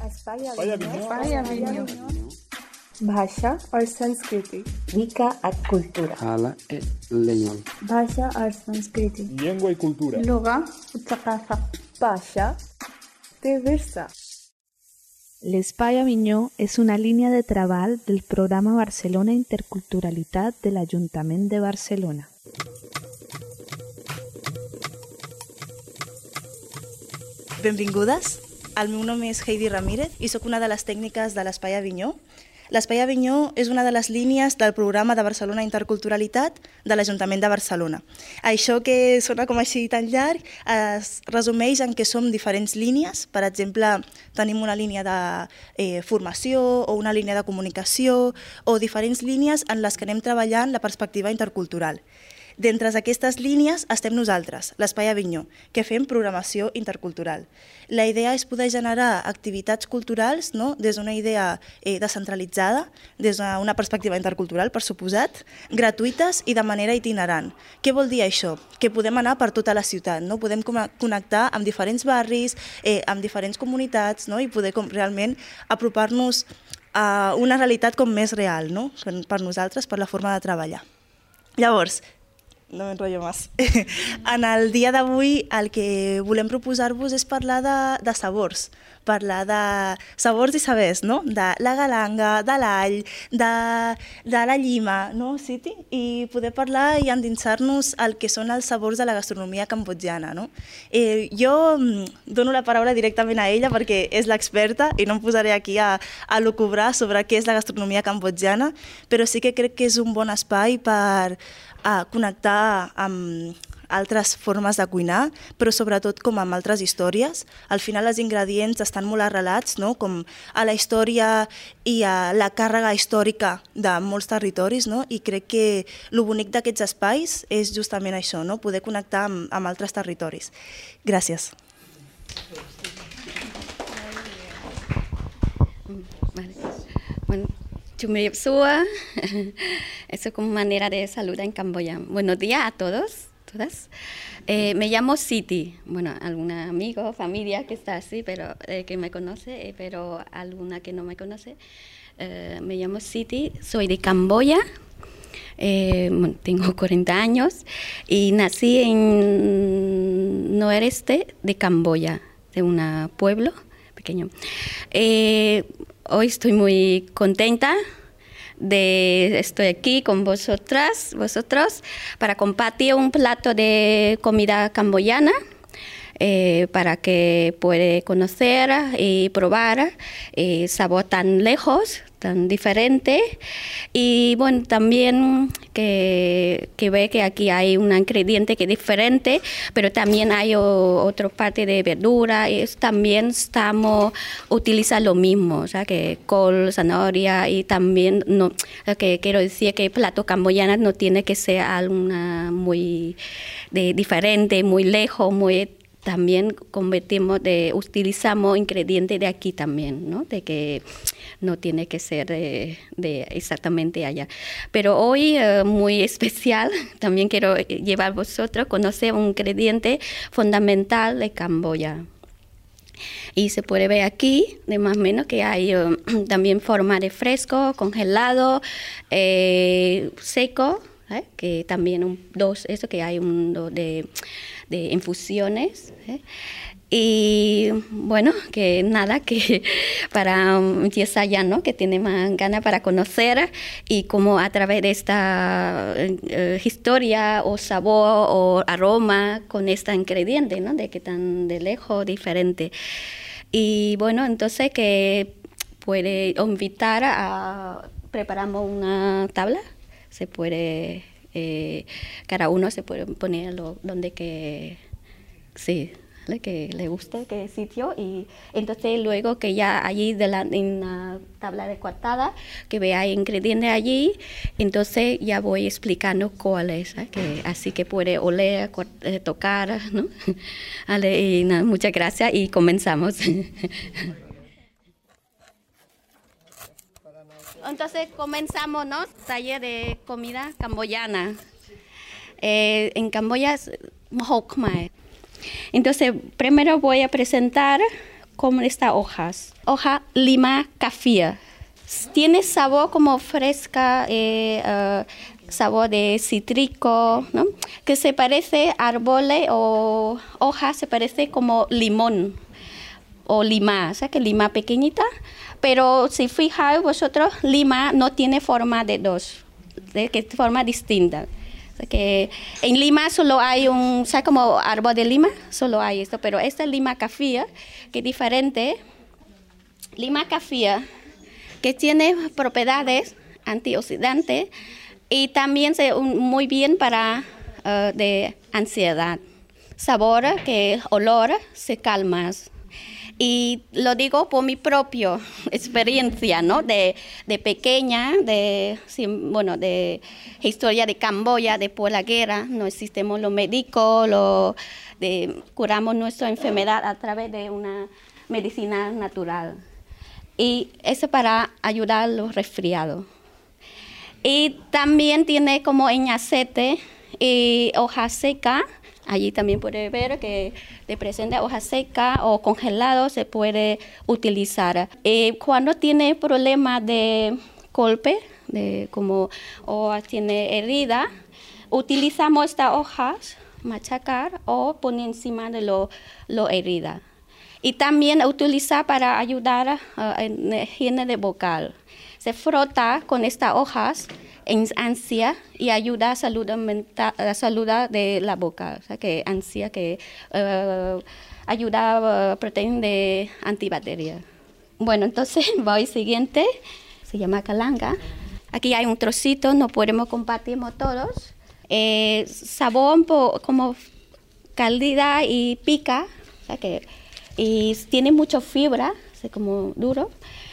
Spaya Vigno. भाषा और संस्कृति Mica a cultura. Hala e leñol. भाषा और संस्कृति Lengua y cultura. लغة والثقافة भाषा diversa. L'Espai Avinyó és una línia de treball del programa Barcelona Interculturalitat de l'Ajuntament de Barcelona. Benvingudes. El meu nom és Heidi Ramírez i sóc una de les tècniques de l'Espai Avinyó. L'Espai Avinyó és una de les línies del programa de Barcelona Interculturalitat de l'Ajuntament de Barcelona. Això que sona com així tan llarg es resumeix en que som diferents línies. Per exemple, tenim una línia de formació o una línia de comunicació o diferents línies en les que anem treballant la perspectiva intercultural. D'entre aquestes línies estem nosaltres, l'Espai Avinyó, que fem programació intercultural. La idea és poder generar activitats culturals des d'una idea descentralitzada, des d'una perspectiva intercultural, per suposat, gratuïtes i de manera itinerant. Què vol dir això? Que podem anar per tota la ciutat, podem connectar amb diferents barris, amb diferents comunitats i poder realment apropar-nos a una realitat com més real, per nosaltres, per la forma de treballar. Llavors, no m'enrotllo més. En el dia d'avui el que volem proposar-vos és parlar de sabors, parlar de sabors i sabers, de la galanga, de l'all, de la llima, Siti? I poder parlar i endinsar-nos el que són els sabors de la gastronomia cambodjana. Jo dono la paraula directament a ella perquè és l'experta i no em posaré aquí a lucubrar sobre què és la gastronomia cambodjana, però sí que crec que és un bon espai per connectar amb altres formes de cuinar, però sobretot com amb altres històries. Al final els ingredients estan molt arrelats, com a la història i a la càrrega històrica de molts territoris, i crec que el bonic d'aquests espais és justament això, poder connectar amb altres territoris. Gràcies. Bueno. Chumripsua, eso como manera de saludar en Camboya. Buenos días a todos, todas. Me llamo Siti. Bueno, alguna amigo, familia que está así, pero que me conoce, pero alguna que no me conoce. Me llamo Siti, soy de Camboya. Tengo 40 años y nací en noreste de Camboya, de un pueblo pequeño. Hoy estoy muy contenta estoy aquí con vosotros para compartir un plato de comida camboyana para que pueda conocer y probar sabor tan lejos, tan diferente. Y bueno, también que ve que aquí hay un ingrediente que es diferente, pero también hay otra parte de verdura y también utilizando lo mismo, o sea, que col, zanahoria y también, lo que quiero decir que el plato camboyano no tiene que ser algo muy diferente, muy lejos, también utilizamos ingredientes de aquí también, de que no tiene que ser de exactamente allá. Pero hoy, muy especial, también quiero llevar a vosotros a conocer un ingrediente fundamental de Camboya. Y se puede ver aquí, de más o menos, que hay también forma de fresco, congelado, seco, que también eso que hay de infusiones. Y bueno, que nada, que para empieza ya, que tiene más ganas para conocer y como a través de esta historia o sabor o aroma con este ingrediente, de que tan de lejos, diferente. Y bueno, entonces que puede invitar preparamos una tabla, se puede, cada uno se puede poner donde que, sí, que le guste, qué sitio, y entonces luego que ya allí en la tabla de cortada que vea ingredientes allí, entonces ya voy explicando cuáles, así que puede oler, tocar, ¿no? Vale, y nada, muchas gracias y comenzamos. Entonces comenzamos, taller de comida camboyana. En Camboya es Mhok Khmer. Entonces, primero voy a presentar con estas hojas. Hoja lima café. Tiene sabor como fresca, sabor de cítrico, ¿no? Que se parece a árboles o hojas, se parece como limón o lima, o sea que lima pequeñita. Pero si fijáis vosotros, lima no tiene forma de dos, de forma distinta. O sea que en Lima solo hay un, ¿sabes? Como árbol de lima, solo hay esto. Pero esta lima café, que es diferente, lima café, que tiene propiedades antioxidantes y también muy bien para de ansiedad. Sabor, que olor, se calma. Y lo digo por mi propia experiencia, ¿no? De pequeña, de historia de Camboya, después de la guerra, no existimos los médicos, curamos nuestra enfermedad a través de una medicina natural. Y eso para ayudar a los resfriados. Y también tiene como en aceite y hoja seca. Allí también puede ver que te presenta hoja seca o congelado, se puede utilizar. Cuando tiene problemas de golpe, o tiene herida, utilizamos estas hojas, machacar o poner encima de la herida. Y también utiliza para ayudar en higiene de vocal. Se frota con estas hojas en ansia y ayuda a la salud de la boca. O sea que ansia que ayuda a proteína de antibacterial. Bueno, entonces voy siguiente. Se llama calanga. Aquí hay un trocito, no podemos compartirlo todos. Sabor un poco como cálida y pica. O sea que y tiene mucha fibra, es como duro.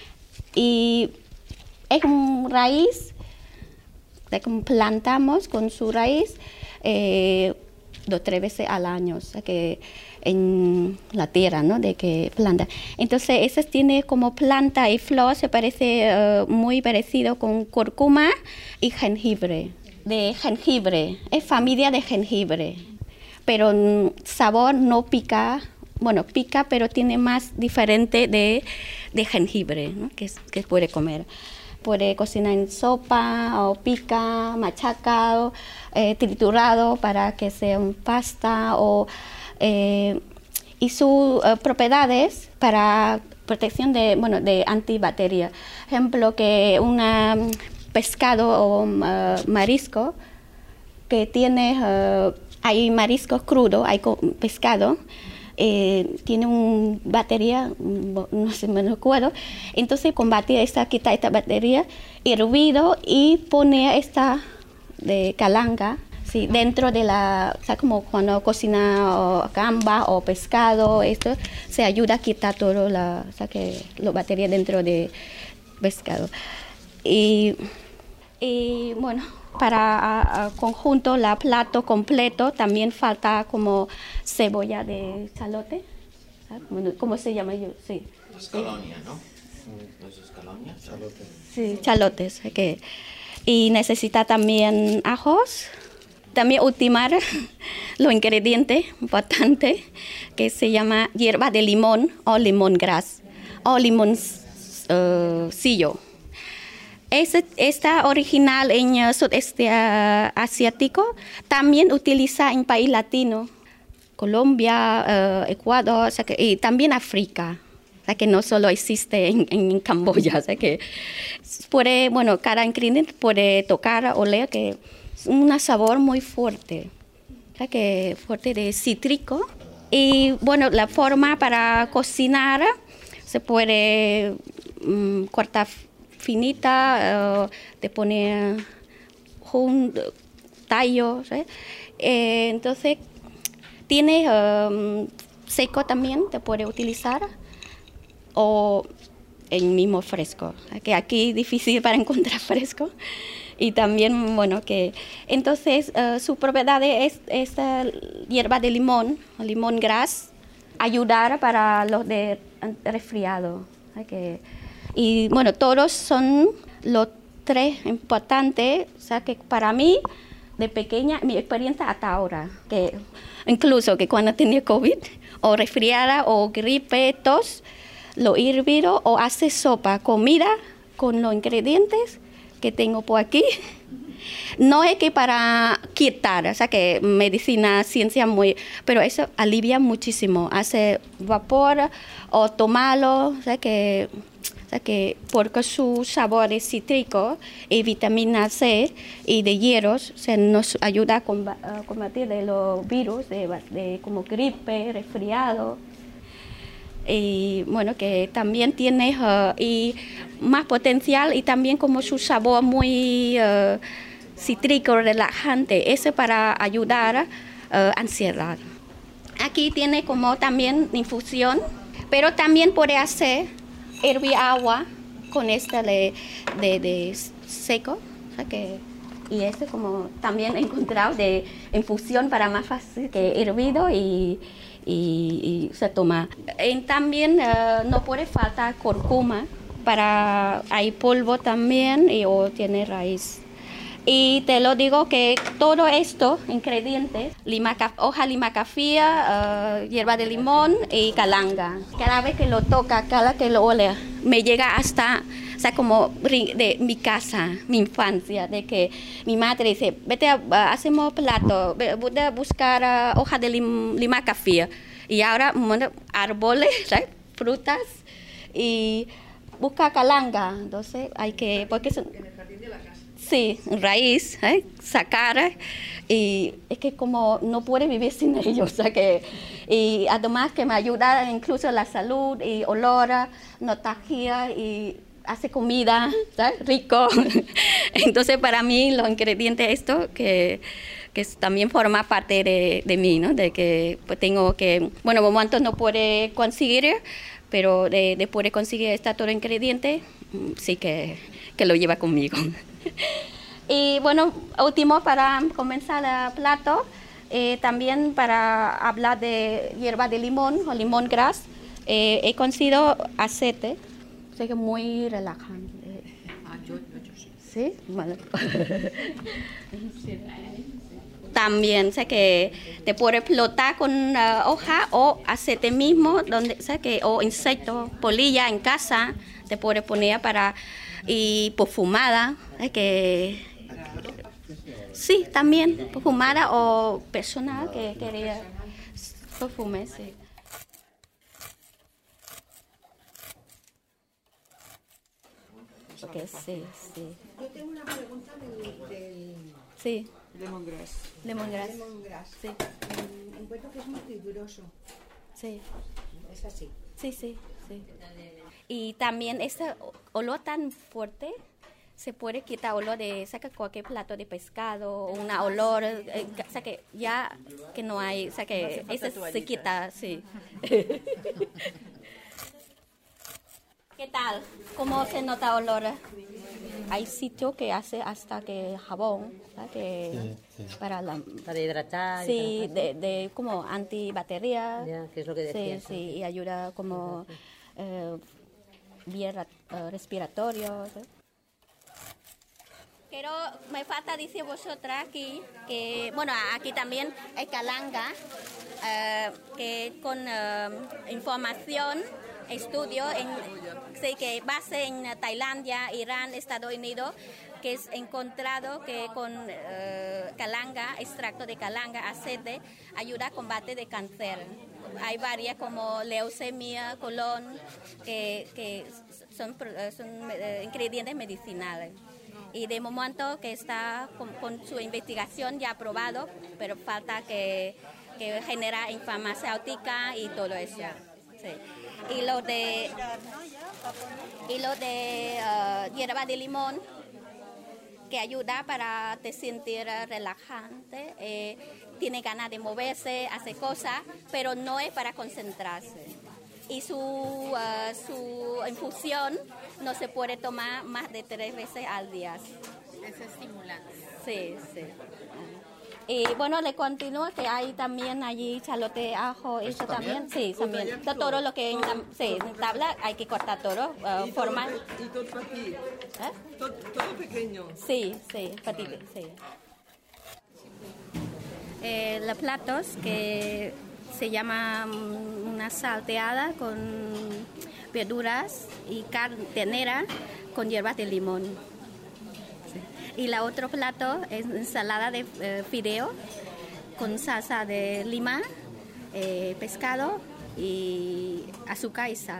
Y es una raíz, como plantamos con su raíz 2 o 3 veces al año, o sea que en la tierra, ¿no? De que planta. Entonces, ese tiene como planta y flor, se parece muy parecido con cúrcuma y jengibre. De jengibre, es familia de jengibre, pero sabor no pica. Bueno, pica, pero tiene más diferente de jengibre, ¿no? que puede comer. Puede cocinar en sopa, o pica, machacado, triturado para que sea un pasta. Y sus propiedades para protección de antibacterias. Ejemplo, que un pescado o marisco que tiene, hay mariscos crudos, hay pescado, tiene una batería, no sé, me acuerdo. Entonces combatir quita esta batería, hervido y pone esta de calanga, sí, dentro de o sea, como cuando cocina gamba o pescado, esto se ayuda a quitar todo o sea, que la batería dentro de pescado. Y bueno, para conjunto, la plato completo, también falta como cebolla de chalote. ¿Cómo se llama? Sí. Escalonia, ¿no? ¿Eso es escalonia? Chalote. Sí, chalotes. Y necesita también ajos. También ultimar los ingredientes importantes, que se llama hierba de limón o lemongrass o limoncillo. Esta original en sudeste asiático, también utiliza en país latino, Colombia, Ecuador, o sea y también África, o sea que no solo existe en Camboya, o sea que puede, bueno, cada ingrediente puede tocar, oler, que es un sabor muy fuerte, o sea que fuerte de cítrico. Y bueno, la forma para cocinar se puede cortar finita, de poner tallos, entonces tiene seco también, te puede utilizar, o el mismo fresco, que aquí es difícil para encontrar fresco. Y también, bueno, que entonces su propiedad es hierba de limón, lemongrass, ayudar para los de resfriado. Y bueno, todos son los 3 importantes, o sea que para mí de pequeña, mi experiencia hasta ahora, que incluso que cuando tenía COVID, o resfriada, o gripe, tos, lo hervido o hace sopa, comida con los ingredientes que tengo por aquí. No es que para quitar, o sea que medicina, ciencia pero eso alivia muchísimo. Hace vapor o tomarlo, o sea que porque su sabor es cítrico y vitamina C y de hierros nos ayuda a combatir de los virus de como gripe, resfriado. Y bueno, que también tiene y más potencial y también como su sabor muy cítrico, relajante, eso para ayudar a ansiedad. Aquí tiene como también infusión, pero también puede hacer hervir agua con esta de seco, o sea que, y este como también he encontrado de infusión para más fácil que hervido y se toma. También no puede faltar cúrcuma, hay polvo también o tiene raíz. Y te lo digo que todo esto, ingredientes, hoja limacafía, hierba de limón y calanga. Cada vez que lo toca, cada que lo ole, me llega hasta, o sea, como de mi casa, mi infancia, de que mi madre dice, vete, hacemos plato, voy a buscar hoja de limacafía. Y ahora, árboles, ¿sabes? Frutas y busca calanga. Entonces, hay que, porque son, sí, raíz, sacar, y es que como no puede vivir sin ellos, o sea que, y además que me ayuda incluso la salud y olor, nostalgia y hace comida, ¿sabes? Rico. Entonces para mí los ingredientes esto que también forma parte de mí, ¿no? De que pues, tengo que, bueno, momentos no puede conseguir, pero de poder conseguir todo ingrediente, sí que lo lleva conmigo. Y bueno, último para comenzar el plato, también para hablar de hierba de limón o limón gras, he conseguido aceite, o sea que muy relajante. Yo sí. ¿Sí? Vale. También, o sea que te puede explotar con una hoja o aceite mismo, o insectos, polilla en casa, te puede poner para, y perfumada, que sí, también perfumada o personal que quería perfume, sí. Okay, sí. Yo tengo una pregunta del sí. lemongrass. Lemongrass. Sí. Encuentro que es muy fibroso. Sí. Es así. Sí. Y también ese olor tan fuerte se puede quitar olor de saca cualquier plato de pescado o una olor, o sea que ya que no hay, o sea que ese se quita, sí. ¿Qué tal? ¿Cómo se nota olor? Hay sitio que hace hasta que jabón, ¿sabes? Que para hidratar. Sí, de como antibacterial. Ya, que es lo que decías. Sí, y ayuda como vía respiratorio. ¿Sí? Pero me falta decir vosotras aquí que, bueno, aquí también hay calanga, que con información, estudio, sé que base en Tailandia, Irán, Estados Unidos, que es encontrado que con calanga, extracto de calanga, aceite, ayuda a combate de cáncer. Hay varias como leucemia, colon, que son ingredientes medicinales. Y de momento que está con su investigación ya aprobado, pero falta que genera en farmacéutica y todo eso. Sí. Y lo de hierba de limón, que ayuda para te sentir relajante, tiene ganas de moverse, hace cosas, pero no es para concentrarse. Y su infusión no se puede tomar más de 3 veces al día. Es estimulante. Sí. Y bueno, le continúo que hay también allí chalote, ajo, eso también. Sí, también. Todo lo que en tabla hay que cortar todo, forma. ¿Y todo petit? Todo pequeño. Sí, petit, sí. Los platos que se llama una salteada con verduras y carne ternera con hierbas de limón. Sí. Y la otro plato es ensalada de fideo con salsa de lima, pescado y azúcar y sal.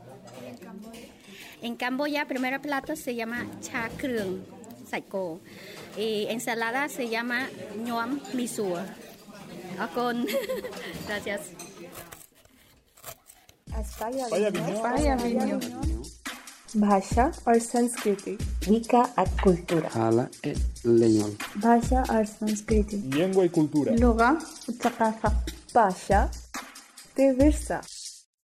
En Camboya, el primer plato se llama cha krương, saiko. Y ensalada se llama ñoam misua. Con gracias. Aspaya Vinyo भाषा और संस्कृति Wicca at cultura. Hala e leñol. भाषा और संस्कृति Lengua y cultura. लुगा उत्सकाफा भाषा ते विरसा